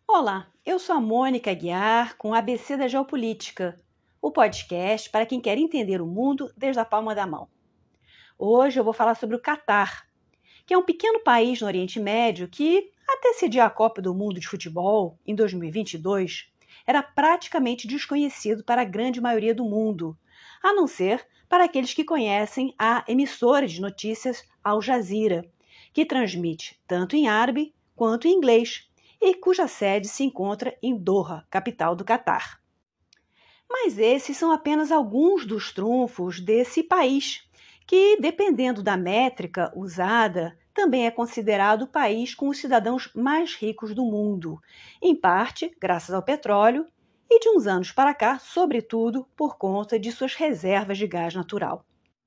Olá, eu sou a Mônica Aguiar com o ABC da Geopolítica, o podcast para quem quer entender o mundo desde a palma da mão. Hoje eu vou falar sobre o Catar, que é um pequeno país no Oriente Médio que, até sediar a Copa do Mundo de Futebol em 2022, era praticamente desconhecido para a grande maioria do mundo, a não ser para aqueles que conhecem a emissora de notícias Al Jazeera, que transmite tanto em árabe quanto em inglês, e cuja sede se encontra em Doha, capital do Catar. Mas esses são apenas alguns dos trunfos desse país, que, dependendo da métrica usada, também é considerado o país com os cidadãos mais ricos do mundo, em parte graças ao petróleo e, de uns anos para cá, sobretudo por conta de suas reservas de gás natural.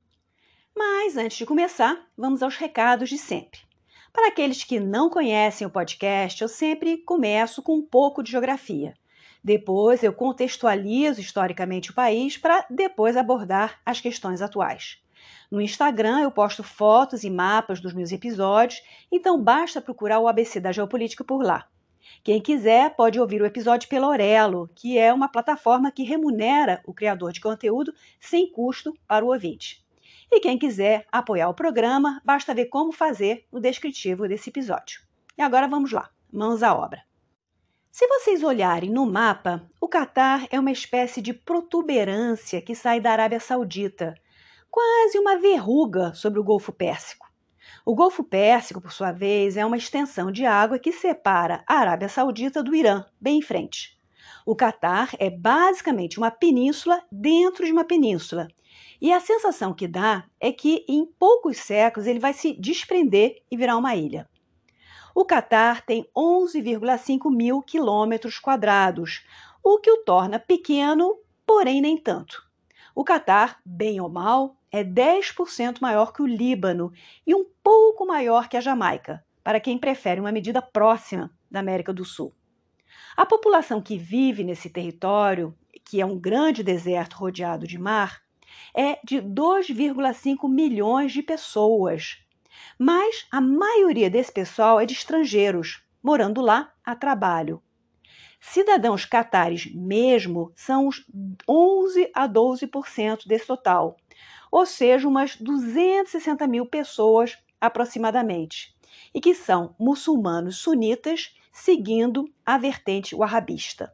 Mas, antes de começar, vamos aos recados de sempre. Para aqueles que não conhecem o podcast, eu sempre começo com um pouco de geografia. Depois eu contextualizo historicamente o país para depois abordar as questões atuais. No Instagram eu posto fotos e mapas dos meus episódios, então basta procurar o ABC da Geopolítica por lá. Quem quiser pode ouvir o episódio pela Orelo, que é uma plataforma que remunera o criador de conteúdo sem custo para o ouvinte. E quem quiser apoiar o programa, basta ver como fazer no descritivo desse episódio. E agora vamos lá, mãos à obra. Se vocês olharem no mapa, o Catar é uma espécie de protuberância que sai da Arábia Saudita, quase uma verruga sobre o Golfo Pérsico. O Golfo Pérsico, por sua vez, é uma extensão de água que separa a Arábia Saudita do Irã, bem em frente. O Catar é basicamente uma península dentro de uma península. E a sensação que dá é que em poucos séculos ele vai se desprender e virar uma ilha. O Catar tem 11,5 mil quilômetros quadrados, o que o torna pequeno, porém nem tanto. O Catar, bem ou mal, é 10% maior que o Líbano e um pouco maior que a Jamaica, para quem prefere uma medida próxima da América do Sul. A população que vive nesse território, que é um grande deserto rodeado de mar, é de 2,5 milhões de pessoas. Mas a maioria desse pessoal é de estrangeiros, morando lá a trabalho. Cidadãos catares mesmo são os 11 a 12% desse total, ou seja, umas 260 mil pessoas aproximadamente, e que são muçulmanos sunitas seguindo a vertente wahhabista.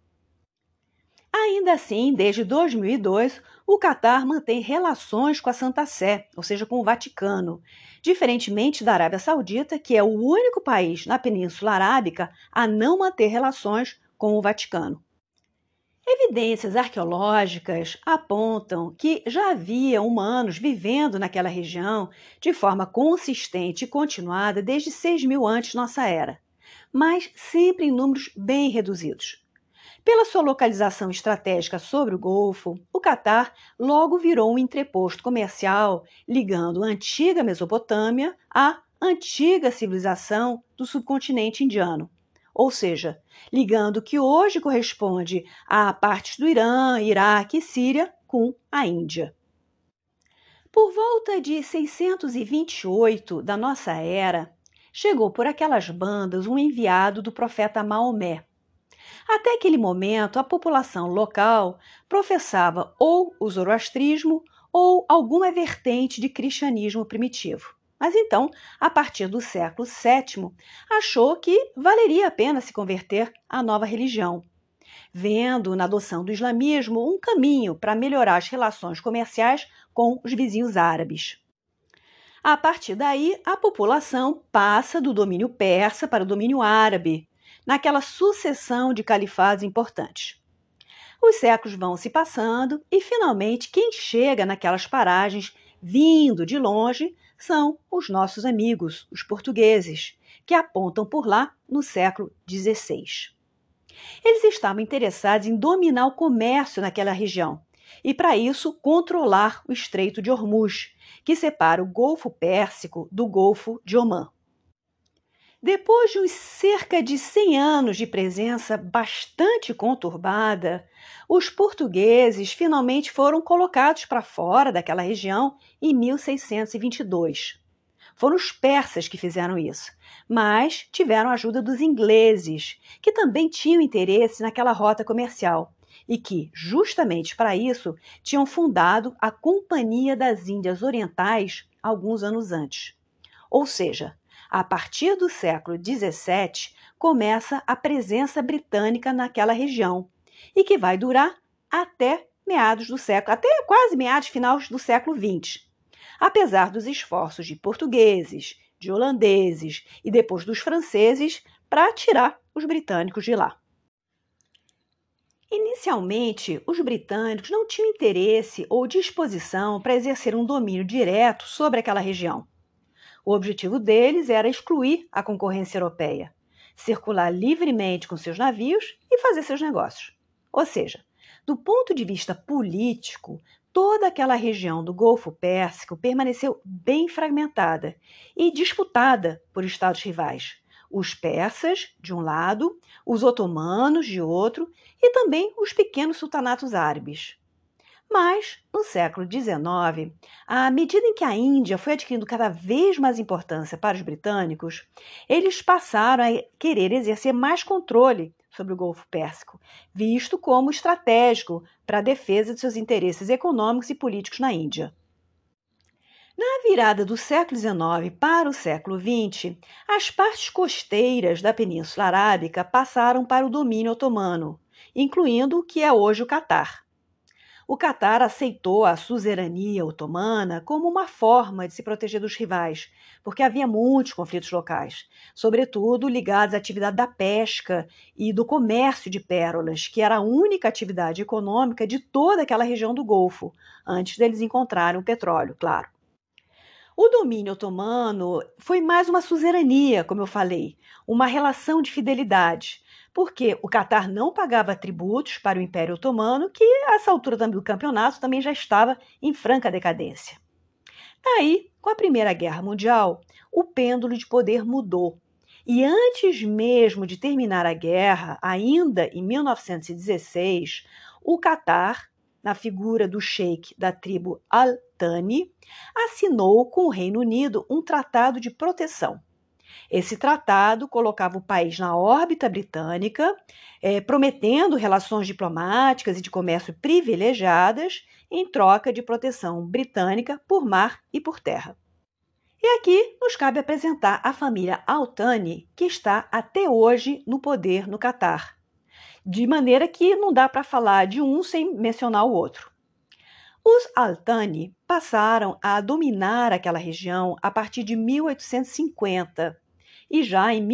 Ainda assim, desde 2002, o Catar mantém relações com a Santa Sé, ou seja, com o Vaticano, diferentemente da Arábia Saudita, que é o único país na Península Arábica a não manter relações com o Vaticano. Evidências arqueológicas apontam que já havia humanos vivendo naquela região de forma consistente e continuada desde 6.000 antes de nossa era, mas sempre em números bem reduzidos. Pela sua localização estratégica sobre o Golfo, o Catar logo virou um entreposto comercial ligando a antiga Mesopotâmia à antiga civilização do subcontinente indiano, ou seja, ligando o que hoje corresponde a partes do Irã, Iraque e Síria com a Índia. Por volta de 628 da nossa era, chegou por aquelas bandas um enviado do profeta Maomé. Até aquele momento, a população local professava ou o zoroastrismo ou alguma vertente de cristianismo primitivo. Mas então, a partir do século VII, achou que valeria a pena se converter à nova religião, vendo na adoção do islamismo um caminho para melhorar as relações comerciais com os vizinhos árabes. A partir daí, a população passa do domínio persa para o domínio árabe, naquela sucessão de califados importantes. Os séculos vão se passando e, finalmente, quem chega naquelas paragens, vindo de longe, são os nossos amigos, os portugueses, que apontam por lá no século XVI. Eles estavam interessados em dominar o comércio naquela região e, para isso, controlar o Estreito de Hormuz, que separa o Golfo Pérsico do Golfo de Omã. Depois de uns cerca de 100 anos de presença bastante conturbada, os portugueses finalmente foram colocados para fora daquela região em 1622. Foram os persas que fizeram isso, mas tiveram a ajuda dos ingleses, que também tinham interesse naquela rota comercial e que, justamente para isso, tinham fundado a Companhia das Índias Orientais alguns anos antes. Ou seja, a partir do século XVII começa a presença britânica naquela região e que vai durar até meados do século, até quase meados finais do século XX. Apesar dos esforços de portugueses, de holandeses e depois dos franceses para tirar os britânicos de lá. Inicialmente, os britânicos não tinham interesse ou disposição para exercer um domínio direto sobre aquela região. O objetivo deles era excluir a concorrência europeia, circular livremente com seus navios e fazer seus negócios. Ou seja, do ponto de vista político, toda aquela região do Golfo Pérsico permaneceu bem fragmentada e disputada por estados rivais. Os persas, de um lado, os otomanos, de outro, e também os pequenos sultanatos árabes. Mas, no século XIX, à medida em que a Índia foi adquirindo cada vez mais importância para os britânicos, eles passaram a querer exercer mais controle sobre o Golfo Pérsico, visto como estratégico para a defesa de seus interesses econômicos e políticos na Índia. Na virada do século XIX para o século XX, as partes costeiras da Península Arábica passaram para o domínio otomano, incluindo o que é hoje o Catar. O Catar aceitou a suzerania otomana como uma forma de se proteger dos rivais, porque havia muitos conflitos locais, sobretudo ligados à atividade da pesca e do comércio de pérolas, que era a única atividade econômica de toda aquela região do Golfo, antes deles encontrarem o petróleo, claro. O domínio otomano foi mais uma suzerania, como eu falei, uma relação de fidelidade, porque o Catar não pagava tributos para o Império Otomano, que a essa altura do campeonato também já estava em franca decadência. Daí, com a Primeira Guerra Mundial, o pêndulo de poder mudou. E antes mesmo de terminar a guerra, ainda em 1916, o Catar, na figura do sheik da tribo Al-Thani, assinou com o Reino Unido um tratado de proteção. Esse tratado colocava o país na órbita britânica, prometendo relações diplomáticas e de comércio privilegiadas em troca de proteção britânica por mar e por terra. E aqui nos cabe apresentar a família Al-Thani, que está até hoje no poder no Catar, de maneira que não dá para falar de um sem mencionar o outro. Os Al-Thani passaram a dominar aquela região a partir de 1850 e já em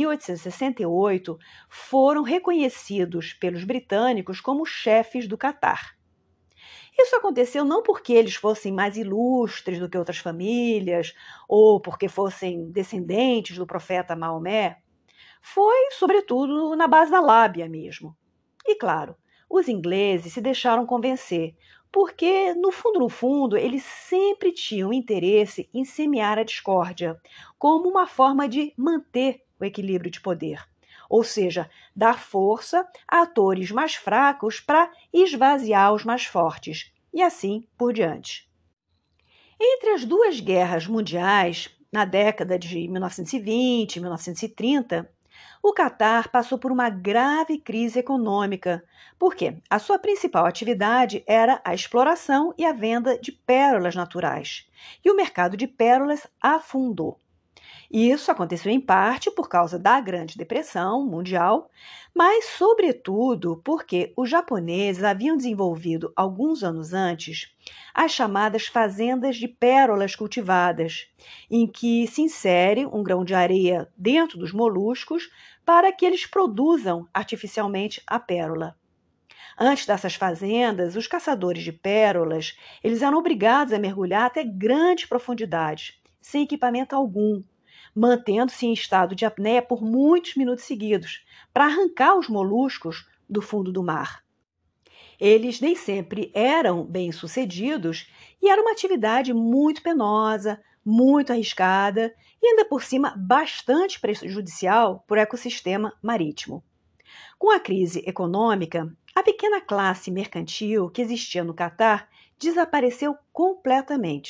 1868 foram reconhecidos pelos britânicos como chefes do Catar. Isso aconteceu não porque eles fossem mais ilustres do que outras famílias ou porque fossem descendentes do profeta Maomé. Foi, sobretudo, na base da lábia mesmo. E, claro, os ingleses se deixaram convencer, porque, no fundo, eles sempre tinham interesse em semear a discórdia, como uma forma de manter o equilíbrio de poder. Ou seja, dar força a atores mais fracos para esvaziar os mais fortes, e assim por diante. Entre as duas guerras mundiais, na década de 1920 e 1930, o Catar passou por uma grave crise econômica, porque a sua principal atividade era a exploração e a venda de pérolas naturais, e o mercado de pérolas afundou. Isso aconteceu em parte por causa da Grande Depressão Mundial, mas, sobretudo, porque os japoneses haviam desenvolvido, alguns anos antes, as chamadas fazendas de pérolas cultivadas, em que se insere um grão de areia dentro dos moluscos para que eles produzam artificialmente a pérola. Antes dessas fazendas, os caçadores de pérolas eles eram obrigados a mergulhar até grandes profundidades, sem equipamento algum, mantendo-se em estado de apneia por muitos minutos seguidos, para arrancar os moluscos do fundo do mar. Eles nem sempre eram bem-sucedidos e era uma atividade muito penosa, muito arriscada e ainda por cima bastante prejudicial para o ecossistema marítimo. Com a crise econômica, a pequena classe mercantil que existia no Catar desapareceu completamente.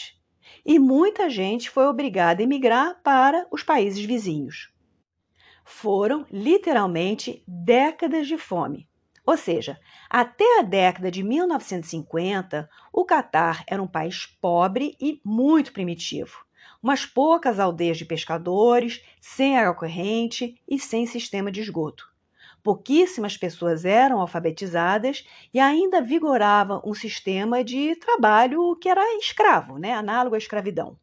e muita gente foi obrigada a emigrar para os países vizinhos. Foram literalmente décadas de fome. Ou seja, até a década de 1950, o Catar era um país pobre e muito primitivo. Umas poucas aldeias de pescadores, sem água corrente e sem sistema de esgoto. Pouquíssimas pessoas eram alfabetizadas e ainda vigorava um sistema de trabalho que era escravo, né? Análogo à escravidão.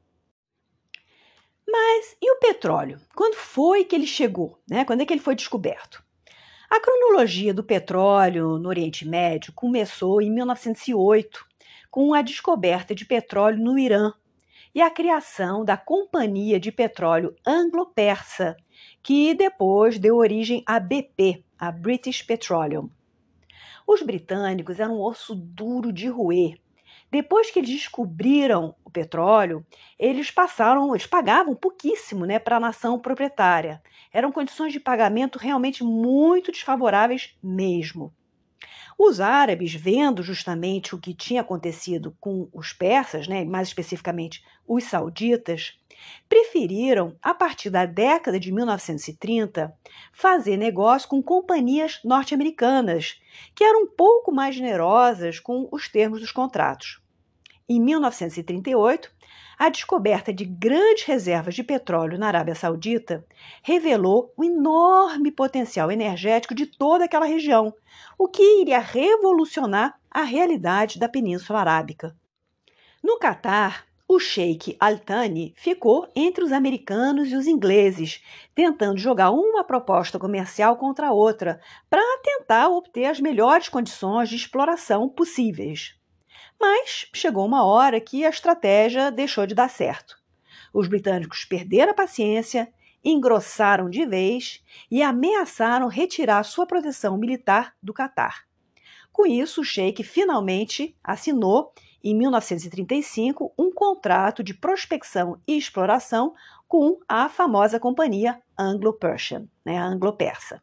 Mas e o petróleo? Quando foi que ele chegou? Né? Quando é que ele foi descoberto? A cronologia do petróleo no Oriente Médio começou em 1908, com a descoberta de petróleo no Irã e a criação da Companhia de Petróleo Anglo-Persa, que depois deu origem à BP, a British Petroleum. Os britânicos eram um osso duro de roer. Depois que eles descobriram o petróleo, eles pagavam pouquíssimo, né, para a nação proprietária. Eram condições de pagamento realmente muito desfavoráveis mesmo. Os árabes, vendo justamente o que tinha acontecido com os persas, né, mais especificamente os sauditas, preferiram, a partir da década de 1930, fazer negócio com companhias norte-americanas, que eram um pouco mais generosas com os termos dos contratos. Em 1938, a descoberta de grandes reservas de petróleo na Arábia Saudita revelou o enorme potencial energético de toda aquela região, o que iria revolucionar a realidade da Península Arábica. No Catar, o Sheikh Al Thani ficou entre os americanos e os ingleses, tentando jogar uma proposta comercial contra a outra, para tentar obter as melhores condições de exploração possíveis. Mas chegou uma hora que a estratégia deixou de dar certo. Os britânicos perderam a paciência, engrossaram de vez e ameaçaram retirar sua proteção militar do Catar. Com isso, o Sheik finalmente assinou, em 1935, um contrato de prospecção e exploração com a famosa companhia Anglo-Persian, né, a Anglo-Persa.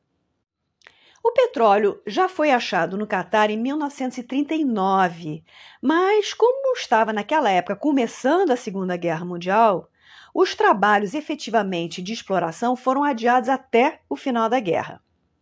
O petróleo já foi achado no Catar em 1939, mas como estava naquela época começando a Segunda Guerra Mundial, os trabalhos efetivamente de exploração foram adiados até o final da guerra.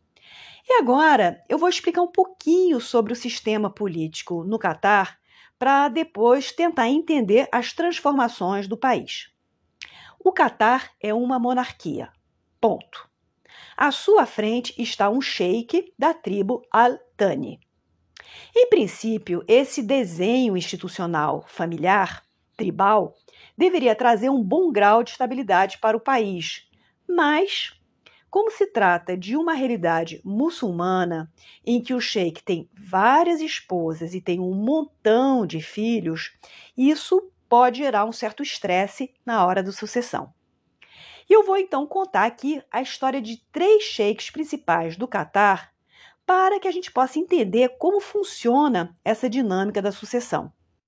E agora eu vou explicar um pouquinho sobre o sistema político no Catar para depois tentar entender as transformações do país. O Catar é uma monarquia. Ponto. À sua frente está um sheik da tribo Al Thani. Em princípio, esse desenho institucional familiar, tribal, deveria trazer um bom grau de estabilidade para o país, mas, como se trata de uma realidade muçulmana em que o sheik tem várias esposas e tem um montão de filhos, isso pode gerar um certo estresse na hora da sucessão. E eu vou então contar aqui a história de 3 sheiks principais do Catar para que a gente possa entender como funciona essa dinâmica da sucessão.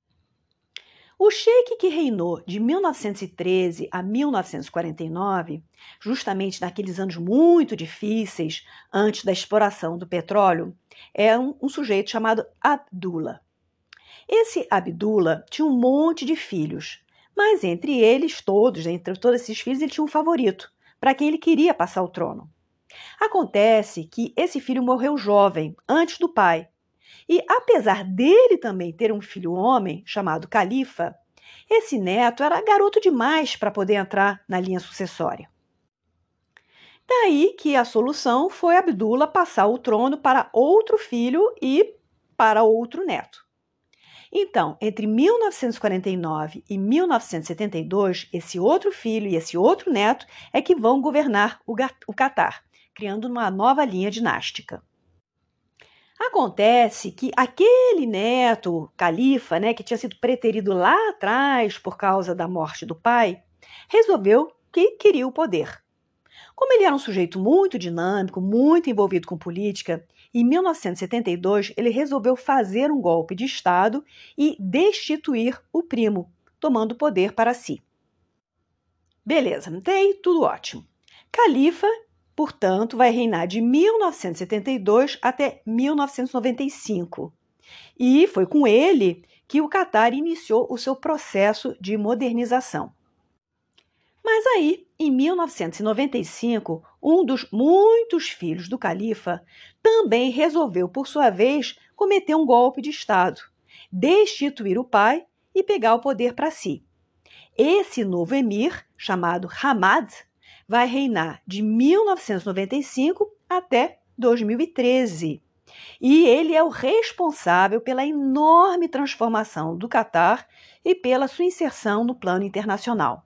O sheik que reinou de 1913 a 1949, justamente naqueles anos muito difíceis antes da exploração do petróleo, é um sujeito chamado Abdullah. Esse Abdullah tinha um monte de filhos, mas entre eles todos, entre todos esses filhos, ele tinha um favorito, para quem ele queria passar o trono. Acontece que esse filho morreu jovem, antes do pai. E apesar dele também ter um filho homem, chamado Califa, esse neto era garoto demais para poder entrar na linha sucessória. Daí que a solução foi Abdullah passar o trono para outro filho e para outro neto. Então, entre 1949 e 1972, esse outro filho e esse outro neto é que vão governar o Catar, criando uma nova linha dinástica. Acontece que aquele neto, Califa, né, que tinha sido preterido lá atrás por causa da morte do pai, resolveu que queria o poder. Como ele era um sujeito muito dinâmico, muito envolvido com política, em 1972 ele resolveu fazer um golpe de Estado e destituir o primo, tomando o poder para si. Beleza, até aí tudo ótimo. Califa, portanto, vai reinar de 1972 até 1995. E foi com ele que o Catar iniciou o seu processo de modernização. Mas aí, em 1995, um dos muitos filhos do califa também resolveu, por sua vez, cometer um golpe de Estado, destituir o pai e pegar o poder para si. Esse novo emir, chamado Hamad, vai reinar de 1995 até 2013. E ele é o responsável pela enorme transformação do Catar e pela sua inserção no plano internacional.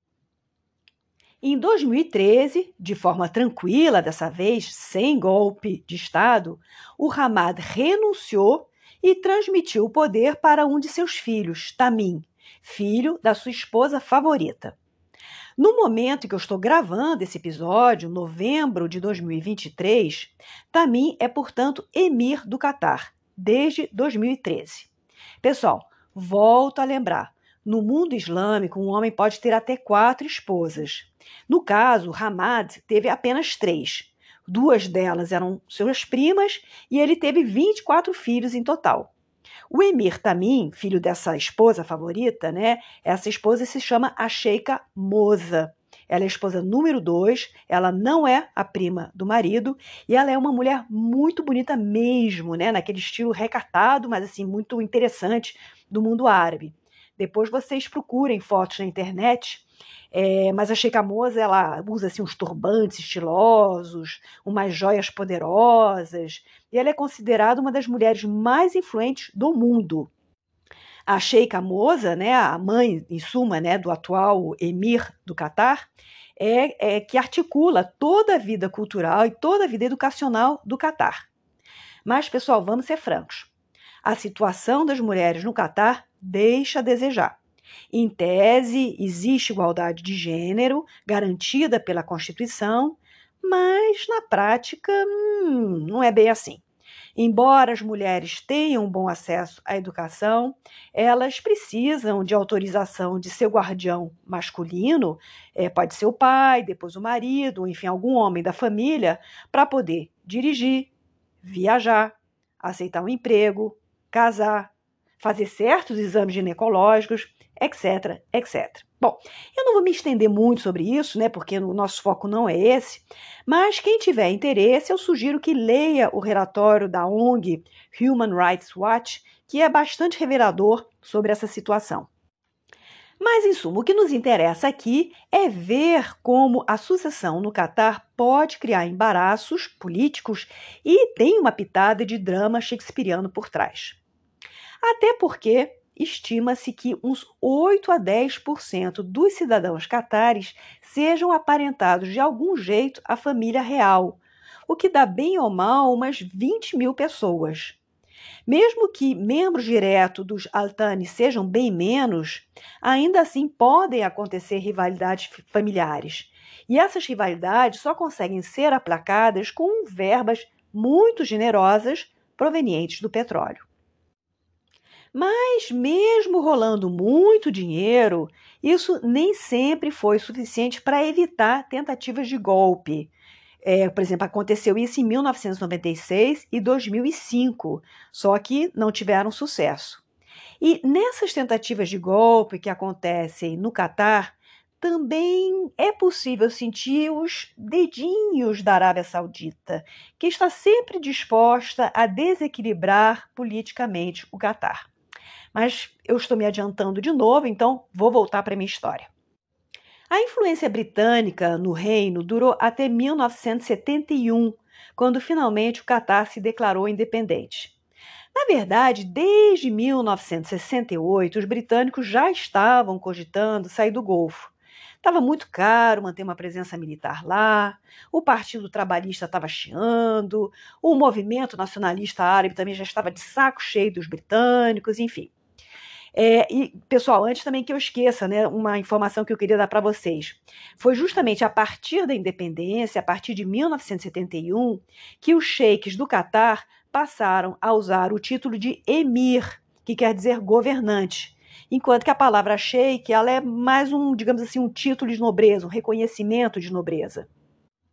Em 2013, de forma tranquila dessa vez, sem golpe de Estado, o Hamad renunciou e transmitiu o poder para um de seus filhos, Tamim, filho da sua esposa favorita. No momento em que eu estou gravando esse episódio, novembro de 2023, Tamim é, portanto, emir do Catar, desde 2013. Pessoal, volto a lembrar, no mundo islâmico, um homem pode ter até 4 esposas. No caso, Hamad teve apenas 3. 2 delas eram suas primas e ele teve 24 filhos em total. O emir Tamim, filho dessa esposa favorita, né? Essa esposa se chama a Sheikha Moza. Ela é a esposa número 2, ela não é a prima do marido e ela é uma mulher muito bonita mesmo, né? Naquele estilo recatado, mas assim muito interessante do mundo árabe. Depois vocês procurem fotos na internet, mas a Sheikha Moza, ela usa assim, uns turbantes estilosos, umas joias poderosas, e ela é considerada uma das mulheres mais influentes do mundo. A Sheikha Moza, né, a mãe, em suma, né, do atual emir do Catar, que articula toda a vida cultural e toda a vida educacional do Catar. Mas, pessoal, vamos ser francos. A situação das mulheres no Catar deixa a desejar. Em tese, existe igualdade de gênero, garantida pela Constituição, mas na prática não é bem assim. Embora as mulheres tenham bom acesso à educação, elas precisam de autorização de seu guardião masculino, pode ser o pai, depois o marido, enfim, algum homem da família, para poder dirigir, viajar, aceitar um emprego, casar, fazer certos exames ginecológicos, etc, etc. Bom, eu não vou me estender muito sobre isso, né, porque o nosso foco não é esse, mas quem tiver interesse, eu sugiro que leia o relatório da ONG Human Rights Watch, que é bastante revelador sobre essa situação. Mas, em suma, o que nos interessa aqui é ver como a sucessão no Catar pode criar embaraços políticos e tem uma pitada de drama shakespeariano por trás. Até porque estima-se que uns 8 a 10% dos cidadãos catares sejam aparentados de algum jeito à família real, o que dá bem ou mal umas 20 mil pessoas. Mesmo que membros diretos dos Al-Thani sejam bem menos, ainda assim podem acontecer rivalidades familiares. E essas rivalidades só conseguem ser aplacadas com verbas muito generosas provenientes do petróleo. Mas mesmo rolando muito dinheiro, isso nem sempre foi suficiente para evitar tentativas de golpe. Por exemplo, aconteceu isso em 1996 e 2005, só que não tiveram sucesso. E nessas tentativas de golpe que acontecem no Catar, também é possível sentir os dedinhos da Arábia Saudita, que está sempre disposta a desequilibrar politicamente o Catar. Mas eu estou me adiantando de novo, então vou voltar para a minha história. A influência britânica no reino durou até 1971, quando finalmente o Catar se declarou independente. Na verdade, desde 1968, os britânicos já estavam cogitando sair do Golfo. Estava muito caro manter uma presença militar lá, o Partido Trabalhista estava chiando, o movimento nacionalista árabe também já estava de saco cheio dos britânicos, enfim. E, pessoal, antes também que eu esqueça, né, uma informação que eu queria dar para vocês. Foi justamente a partir da independência, a partir de 1971, que os sheiks do Catar passaram a usar o título de emir, que quer dizer governante, enquanto que a palavra sheik, ela é mais digamos assim, um título de nobreza, um reconhecimento de nobreza.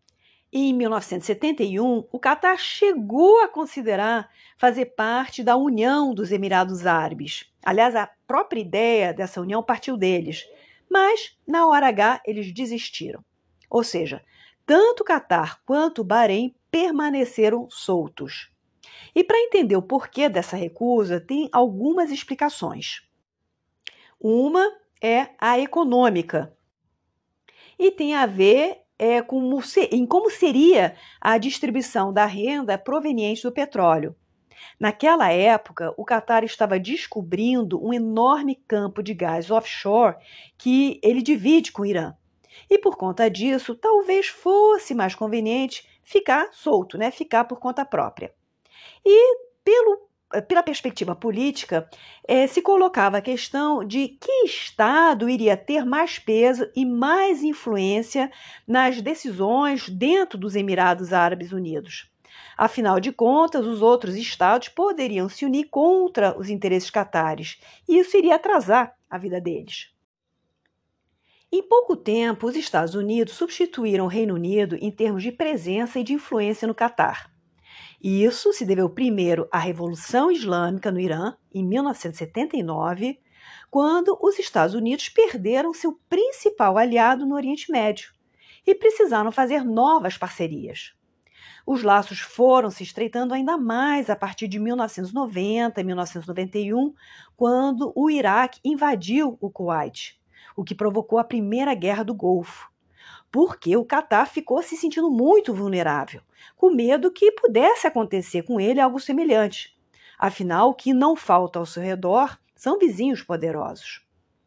Em 1971, o Catar chegou a considerar fazer parte da União dos Emirados Árabes. Aliás, a própria ideia dessa união partiu deles, mas na hora H eles desistiram. Ou seja, tanto o Catar quanto o Bahrein permaneceram soltos. E para entender o porquê dessa recusa, tem algumas explicações. Uma é a econômica e tem a ver em como seria a distribuição da renda proveniente do petróleo. Naquela época, o Catar estava descobrindo um enorme campo de gás offshore que ele divide com o Irã. E por conta disso, talvez fosse mais conveniente ficar solto, né? Ficar por conta própria. E pela perspectiva política, se colocava a questão de que Estado iria ter mais peso e mais influência nas decisões dentro dos Emirados Árabes Unidos. Afinal de contas, os outros estados poderiam se unir contra os interesses catares, e isso iria atrasar a vida deles. Em pouco tempo, os Estados Unidos substituíram o Reino Unido em termos de presença e de influência no Catar. E isso se deveu primeiro à Revolução Islâmica no Irã, em 1979, quando os Estados Unidos perderam seu principal aliado no Oriente Médio e precisaram fazer novas parcerias. Os laços foram se estreitando ainda mais a partir de 1990 e 1991, quando o Iraque invadiu o Kuwait, o que provocou a Primeira Guerra do Golfo. Porque o Catar ficou se sentindo muito vulnerável, com medo que pudesse acontecer com ele algo semelhante. Afinal, o que não falta ao seu redor são vizinhos poderosos.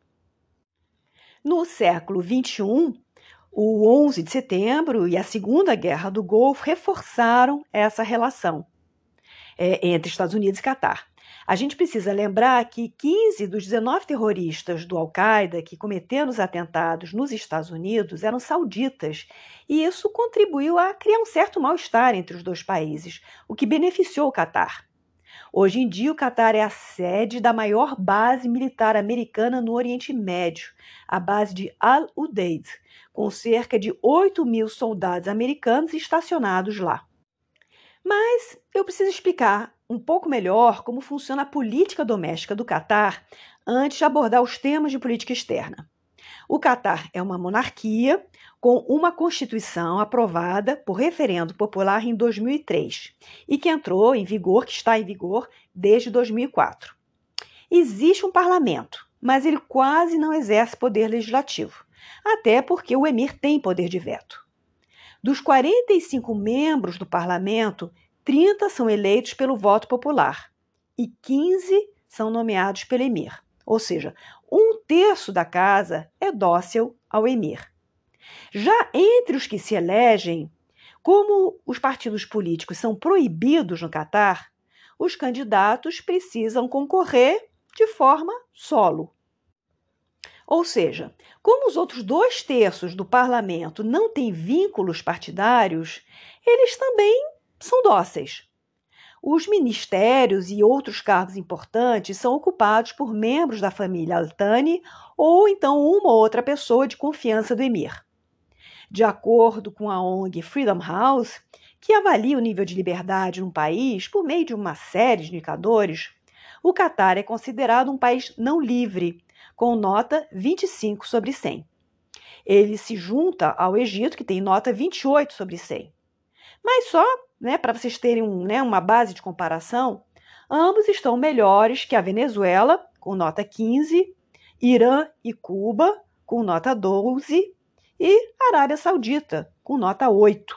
No século XXI, o 11 de setembro e a Segunda Guerra do Golfo reforçaram essa relação entre Estados Unidos e Catar. A gente precisa lembrar que 15 dos 19 terroristas do Al-Qaeda que cometeram os atentados nos Estados Unidos eram sauditas, e isso contribuiu a criar um certo mal-estar entre os dois países, o que beneficiou o Catar. Hoje em dia, o Catar é a sede da maior base militar americana no Oriente Médio, a base de Al-Udeid, com cerca de 8.000 soldados americanos estacionados lá. Mas eu preciso explicar um pouco melhor como funciona a política doméstica do Catar antes de abordar os temas de política externa. O Catar é uma monarquia com uma constituição aprovada por referendo popular em 2003 e que está em vigor desde 2004. Existe um parlamento, mas ele quase não exerce poder legislativo, até porque o emir tem poder de veto. Dos 45 membros do parlamento, 30 são eleitos pelo voto popular e 15 são nomeados pelo emir. Ou seja, 1/3 da casa é dócil ao emir. Já entre os que se elegem, como os partidos políticos são proibidos no Catar, os candidatos precisam concorrer de forma solo. Ou seja, como os outros 2/3 do parlamento não têm vínculos partidários, eles também são dóceis. Os ministérios e outros cargos importantes são ocupados por membros da família Al Thani ou então uma ou outra pessoa de confiança do emir. De acordo com a ONG Freedom House, que avalia o nível de liberdade num país por meio de uma série de indicadores, o Catar é considerado um país não livre, com nota 25 sobre 100. Ele se junta ao Egito, que tem nota 28 sobre 100. Mas só, para vocês terem uma base de comparação, ambos estão melhores que a Venezuela, com nota 15, Irã e Cuba, com nota 12, e Arábia Saudita, com nota 8.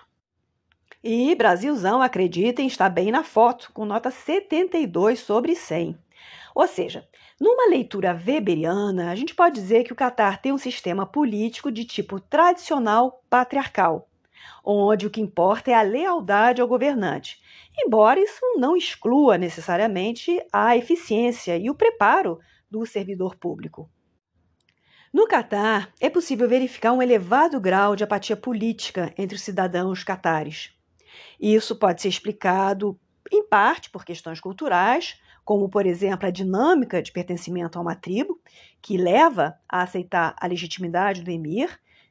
E Brasilzão, acreditem, está bem na foto, com nota 72 sobre 100. Ou seja, numa leitura weberiana, a gente pode dizer que o Catar tem um sistema político de tipo tradicional patriarcal, onde o que importa é a lealdade ao governante, embora isso não exclua necessariamente a eficiência e o preparo do servidor público. No Catar, é possível verificar um elevado grau de apatia política entre os cidadãos catares. Isso pode ser explicado, em parte, por questões culturais, como, por exemplo, a dinâmica de pertencimento a uma tribo, que leva a aceitar a legitimidade do emir,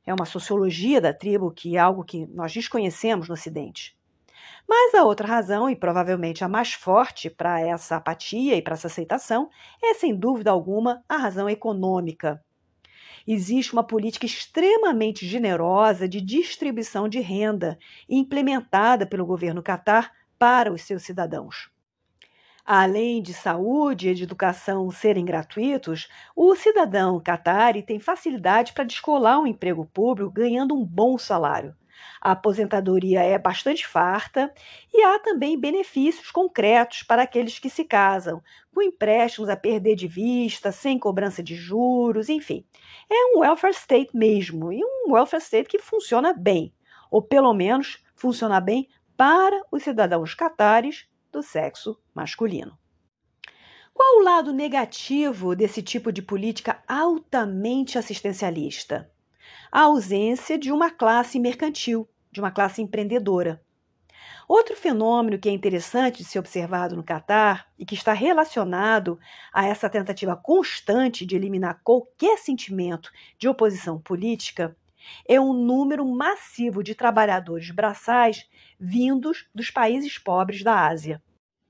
é uma sociologia da tribo, que é algo que nós desconhecemos no Ocidente. Mas a outra razão, e provavelmente a mais forte para essa apatia e para essa aceitação, é, sem dúvida alguma, a razão econômica. Existe uma política extremamente generosa de distribuição de renda implementada pelo governo Catar para os seus cidadãos. Além de saúde e de educação serem gratuitos, o cidadão catari tem facilidade para descolar um emprego público ganhando um bom salário. A aposentadoria é bastante farta e há também benefícios concretos para aqueles que se casam, com empréstimos a perder de vista, sem cobrança de juros, enfim. É um welfare state mesmo, e um welfare state que funciona bem, ou pelo menos funciona bem para os cidadãos catares do sexo masculino. Qual o lado negativo desse tipo de política altamente assistencialista? A ausência de uma classe mercantil, de uma classe empreendedora. Outro fenômeno que é interessante de ser observado no Catar e que está relacionado a essa tentativa constante de eliminar qualquer sentimento de oposição política é um número massivo de trabalhadores braçais vindos dos países pobres da Ásia.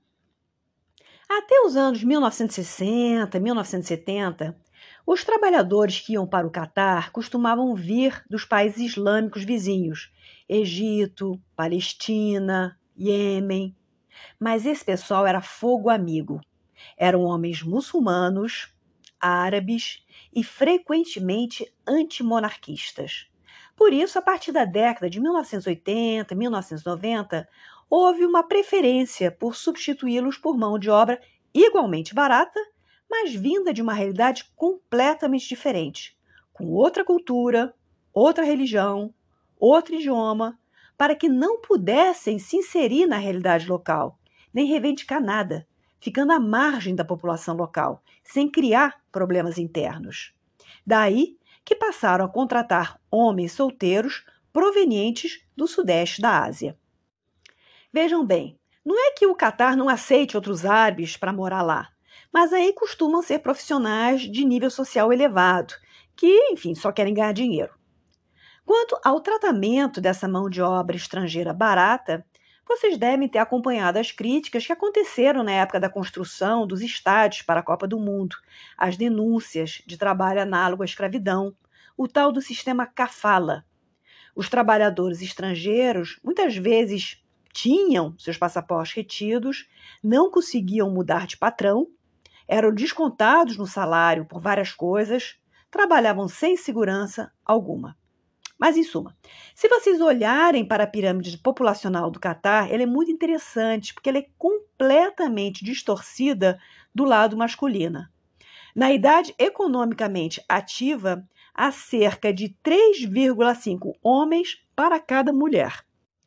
Até os anos 1960, 1970, os trabalhadores que iam para o Catar costumavam vir dos países islâmicos vizinhos, Egito, Palestina, Iêmen. Mas esse pessoal era fogo amigo. Eram homens muçulmanos, árabes e frequentemente antimonarquistas. Por isso, a partir da década de 1980, 1990, houve uma preferência por substituí-los por mão de obra igualmente barata, mas vinda de uma realidade completamente diferente, com outra cultura, outra religião, outro idioma, para que não pudessem se inserir na realidade local, nem reivindicar nada, ficando à margem da população local, sem criar problemas internos. Daí que passaram a contratar homens solteiros provenientes do sudeste da Ásia. Vejam bem, não é que o Catar não aceite outros árabes para morar lá, mas aí costumam ser profissionais de nível social elevado, que, enfim, só querem ganhar dinheiro. Quanto ao tratamento dessa mão de obra estrangeira barata, vocês devem ter acompanhado as críticas que aconteceram na época da construção dos estádios para a Copa do Mundo, as denúncias de trabalho análogo à escravidão, o tal do sistema kafala. Os trabalhadores estrangeiros muitas vezes tinham seus passaportes retidos, não conseguiam mudar de patrão, eram descontados no salário por várias coisas, trabalhavam sem segurança alguma. Mas, em suma, se vocês olharem para a pirâmide populacional do Catar, ela é muito interessante, porque ela é completamente distorcida do lado masculino. Na idade economicamente ativa, há cerca de 3,5 homens para cada mulher.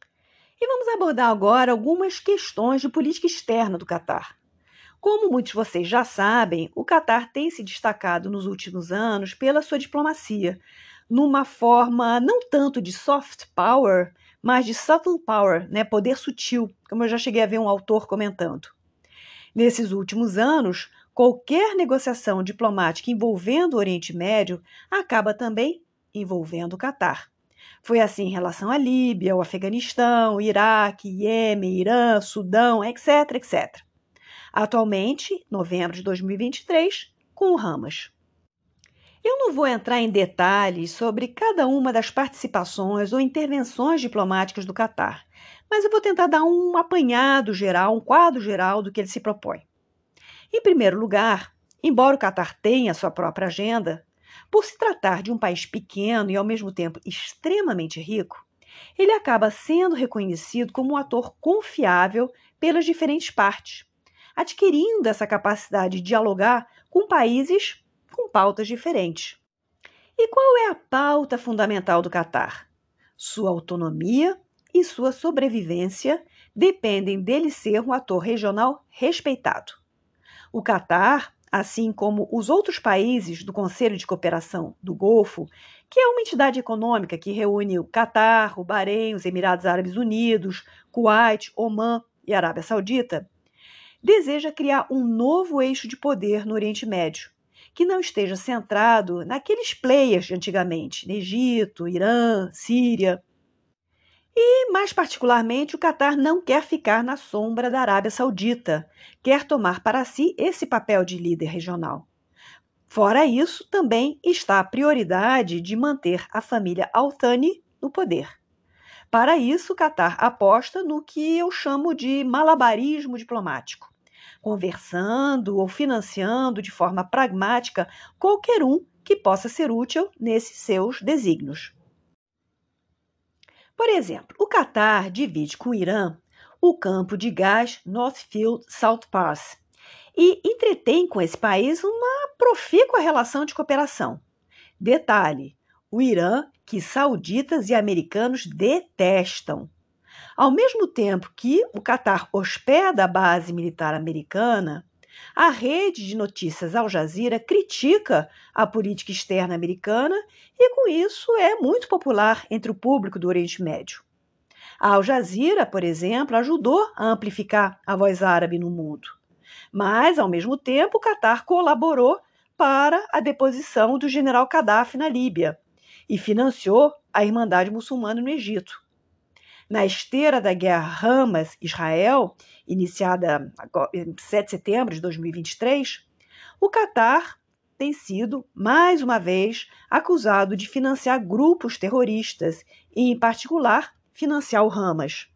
E vamos abordar agora algumas questões de política externa do Catar. Como muitos de vocês já sabem, o Catar tem se destacado nos últimos anos pela sua diplomacia, numa forma não tanto de soft power, mas de subtle power, né? Poder sutil, como eu já cheguei a ver um autor comentando. Nesses últimos anos, qualquer negociação diplomática envolvendo o Oriente Médio acaba também envolvendo o Catar. Foi assim em relação à Líbia, ao Afeganistão, Iraque, Iêmen, Irã, Sudão, etc, etc. Atualmente, novembro de 2023, com o Hamas. Eu não vou entrar em detalhes sobre cada uma das participações ou intervenções diplomáticas do Catar, mas eu vou tentar dar um apanhado geral, um quadro geral do que ele se propõe. Em primeiro lugar, embora o Catar tenha sua própria agenda, por se tratar de um país pequeno e ao mesmo tempo extremamente rico, ele acaba sendo reconhecido como um ator confiável pelas diferentes partes, adquirindo essa capacidade de dialogar com países com pautas diferentes. E qual é a pauta fundamental do Catar? Sua autonomia e sua sobrevivência dependem dele ser um ator regional respeitado. O Catar, assim como os outros países do Conselho de Cooperação do Golfo, que é uma entidade econômica que reúne o Catar, o Bahrein, os Emirados Árabes Unidos, Kuwait, Omã e Arábia Saudita, deseja criar um novo eixo de poder no Oriente Médio, que não esteja centrado naqueles players de antigamente, Egito, Irã, Síria. E, mais particularmente, o Catar não quer ficar na sombra da Arábia Saudita, quer tomar para si esse papel de líder regional. Fora isso, também está a prioridade de manter a família Al Thani no poder. Para isso, o Catar aposta no que eu chamo de malabarismo diplomático, conversando ou financiando de forma pragmática qualquer um que possa ser útil nesses seus desígnios. Por exemplo, o Catar divide com o Irã o campo de gás North Field South Pass e entretém com esse país uma profícua relação de cooperação. Detalhe: o Irã, que sauditas e americanos detestam. Ao mesmo tempo que o Catar hospeda a base militar americana, a rede de notícias Al Jazeera critica a política externa americana e, com isso, é muito popular entre o público do Oriente Médio. A Al Jazeera, por exemplo, ajudou a amplificar a voz árabe no mundo. Mas, ao mesmo tempo, o Catar colaborou para a deposição do general Gaddafi na Líbia e financiou a Irmandade Muçulmana no Egito. Na esteira da guerra Hamas-Israel, iniciada em 7 de setembro de 2023, o Catar tem sido, mais uma vez, acusado de financiar grupos terroristas e, em particular, financiar o Hamas.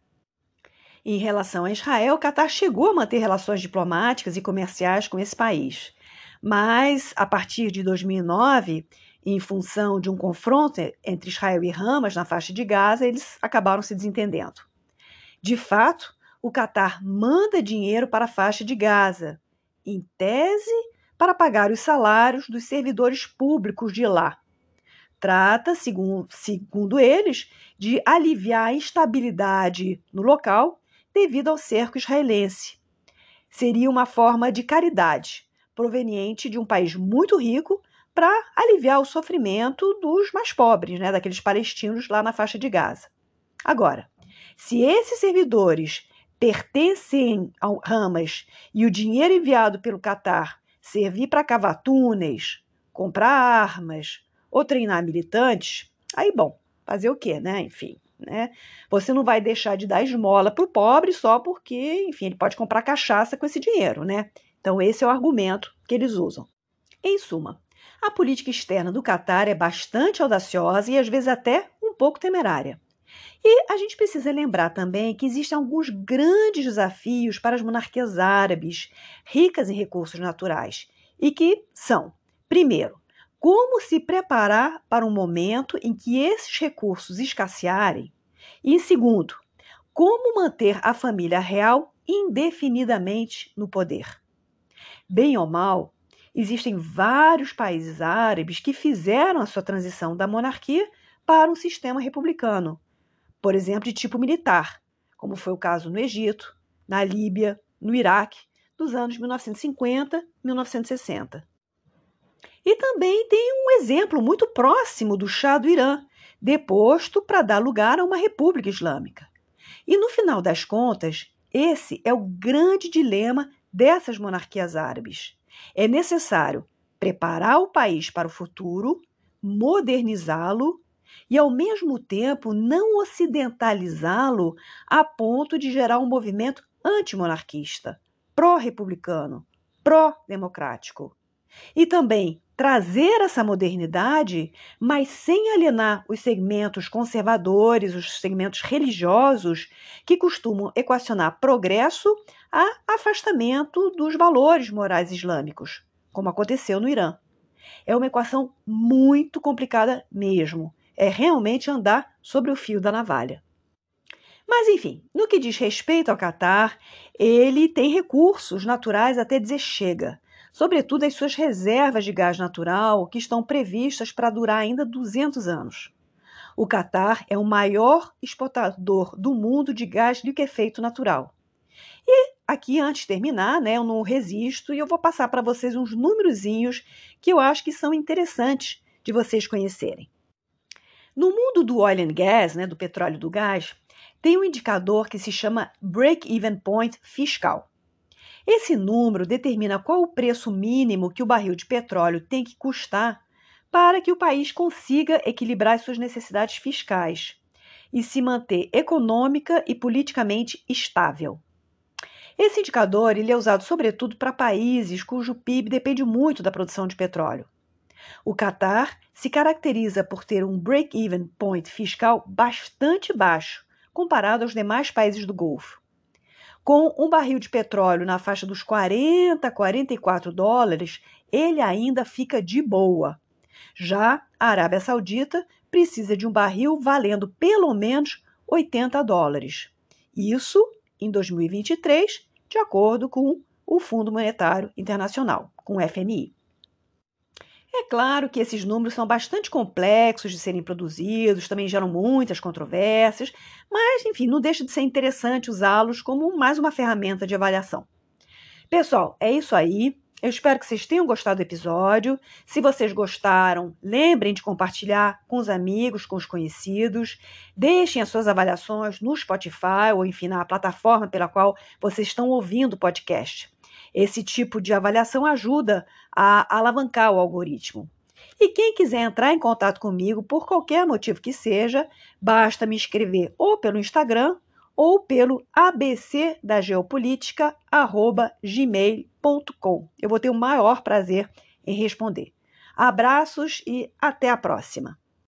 Em relação a Israel, o Catar chegou a manter relações diplomáticas e comerciais com esse país, mas, a partir de 2009, em função de um confronto entre Israel e Hamas na faixa de Gaza, eles acabaram se desentendendo. De fato, o Catar manda dinheiro para a faixa de Gaza, em tese, para pagar os salários dos servidores públicos de lá. Trata, segundo eles, de aliviar a instabilidade no local devido ao cerco israelense. Seria uma forma de caridade, proveniente de um país muito rico, para aliviar o sofrimento dos mais pobres, daqueles palestinos lá na faixa de Gaza. Agora, se esses servidores pertencem ao Hamas e o dinheiro enviado pelo Catar servir para cavar túneis, comprar armas ou treinar militantes, aí, bom, fazer o quê, Enfim, você não vai deixar de dar esmola para o pobre só porque, enfim, ele pode comprar cachaça com esse dinheiro, Então, esse é o argumento que eles usam. Em suma, a política externa do Catar é bastante audaciosa e às vezes até um pouco temerária. E a gente precisa lembrar também que existem alguns grandes desafios para as monarquias árabes, ricas em recursos naturais, e que são, primeiro, como se preparar para um momento em que esses recursos escassearem, e segundo, como manter a família real indefinidamente no poder. Bem ou mal, existem vários países árabes que fizeram a sua transição da monarquia para um sistema republicano, por exemplo, de tipo militar, como foi o caso no Egito, na Líbia, no Iraque, dos anos 1950 e 1960. E também tem um exemplo muito próximo do Shah do Irã, deposto para dar lugar a uma república islâmica. E no final das contas, esse é o grande dilema dessas monarquias árabes. É necessário preparar o país para o futuro, modernizá-lo e, ao mesmo tempo, não ocidentalizá-lo a ponto de gerar um movimento antimonarquista, pró-republicano, pró-democrático. E também trazer essa modernidade, mas sem alienar os segmentos conservadores, os segmentos religiosos, que costumam equacionar progresso a afastamento dos valores morais islâmicos, como aconteceu no Irã. É uma equação muito complicada mesmo. É realmente andar sobre o fio da navalha. Mas, enfim, no que diz respeito ao Catar, ele tem recursos naturais até dizer chega, sobretudo as suas reservas de gás natural, que estão previstas para durar ainda 200 anos. O Catar é o maior exportador do mundo de gás liquefeito natural. E aqui, antes de terminar, eu não resisto e eu vou passar para vocês uns númerozinhos que eu acho que são interessantes de vocês conhecerem. No mundo do oil and gas, do petróleo e do gás, tem um indicador que se chama Break-Even Point fiscal. Esse número determina qual o preço mínimo que o barril de petróleo tem que custar para que o país consiga equilibrar as suas necessidades fiscais e se manter econômica e politicamente estável. Esse indicador ele é usado sobretudo para países cujo PIB depende muito da produção de petróleo. O Catar se caracteriza por ter um break-even point fiscal bastante baixo, comparado aos demais países do Golfo. Com um barril de petróleo na faixa dos 40 a 44 dólares, ele ainda fica de boa. Já a Arábia Saudita precisa de um barril valendo pelo menos 80 dólares. Isso em 2023, de acordo com o Fundo Monetário Internacional, com o FMI. É claro que esses números são bastante complexos de serem produzidos, também geram muitas controvérsias, mas, enfim, não deixa de ser interessante usá-los como mais uma ferramenta de avaliação. Pessoal, é isso aí. Eu espero que vocês tenham gostado do episódio. Se vocês gostaram, lembrem de compartilhar com os amigos, com os conhecidos. Deixem as suas avaliações no Spotify ou, enfim, na plataforma pela qual vocês estão ouvindo o podcast. Esse tipo de avaliação ajuda a alavancar o algoritmo. E quem quiser entrar em contato comigo, por qualquer motivo que seja, basta me escrever ou pelo Instagram ou pelo abcdageopolitica@gmail.com. Eu vou ter o maior prazer em responder. Abraços e até a próxima!